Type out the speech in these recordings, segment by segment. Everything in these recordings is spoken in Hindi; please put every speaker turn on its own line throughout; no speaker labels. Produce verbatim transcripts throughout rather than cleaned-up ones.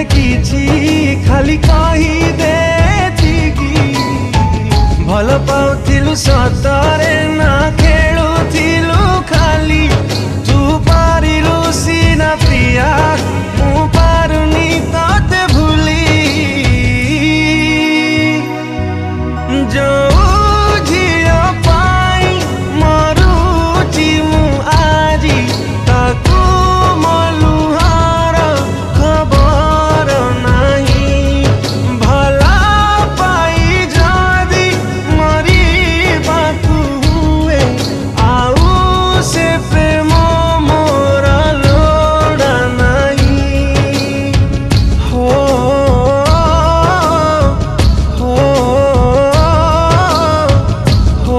किछि खाली कही दे भल पाउथिलु सतरे ना खेलुथिलु खाली तू पारिलु सीना प्रिया मु पारुनी तते भूली जो झियो पाई मरुची मु आजी ताकू मलुहार खबर नाही भला पाई जदी मरी बाकू हुए आउ से प्रेम मोर लोड़ा नहीं हो हो हो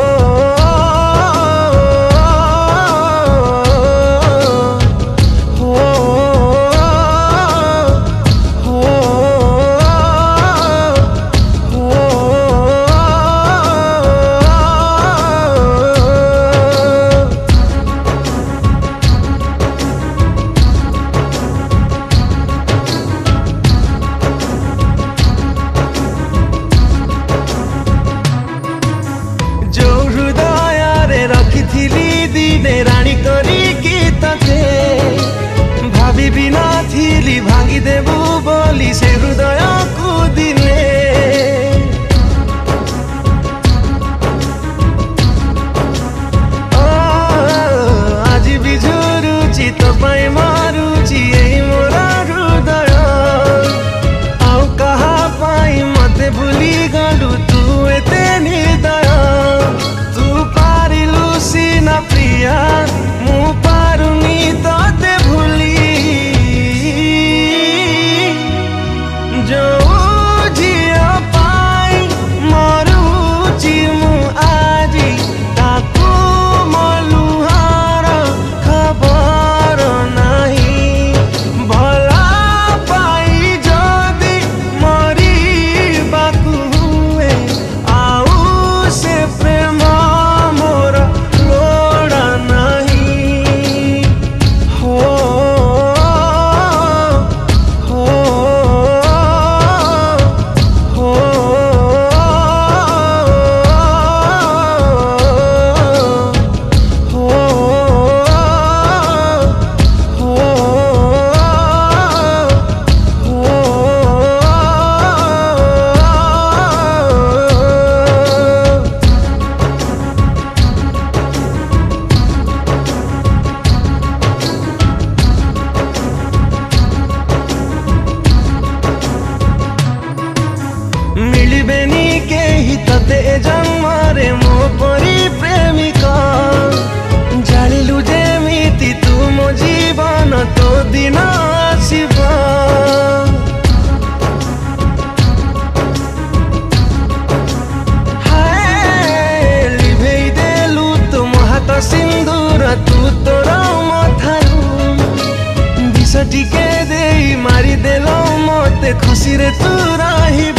जो हृदय रे रखिथिली दिने रानी करी की तते भाभी भी नथिली भांगी देबू बोली से हृदय को दिने ओ आज भी झुरुची तो पाई मारुची एई मोरा हृदय आउ कहा पाई मते भूली गलु तू एते निर्दय तू पारिलु सीना प्रिया मु पारुनी तते भूली जो झियो पाई मरुची मु आजी ताकू मलुहार खबर नाही भला पाई जदी मरी बाकू हुए आउ से प्रेम मोर लोड़ा नहीं हो हो हो मिलबेनी केही तते जन्मरे मो परी प्रेमिका जानिलु जेमिति तू मो जीवन तो दिन आसिबा हाय लिभेई देलु तुम हाथ सिंदूर तू तोर मथारू विष टिके देई मारी देलो मते खुशी रे तू रहिबा